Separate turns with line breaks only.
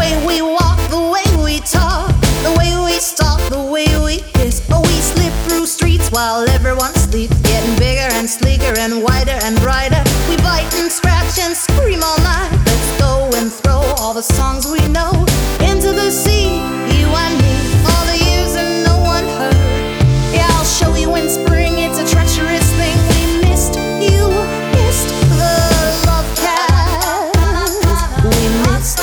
way we walk, the way we talk, the way we stalk, the way we kiss. Oh, we slip through streets while everyone sleeps, getting bigger and sleeker and wider and brighter. We bite and scratch and scream all night. Let's go and throw all the songs we